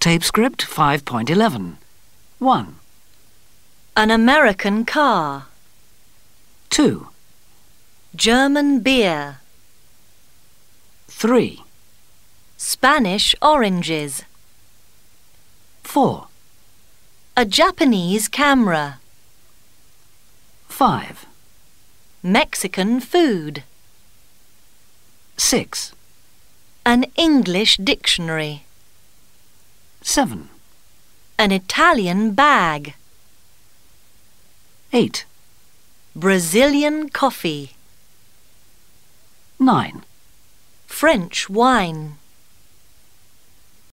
Tape script 5.11. 1, An American car. 2, German beer. 3, Spanish oranges. 4, A Japanese camera. 5, Mexican food. 6, An English dictionary. 7, An Italian bag. 8, Brazilian coffee. 9, French wine.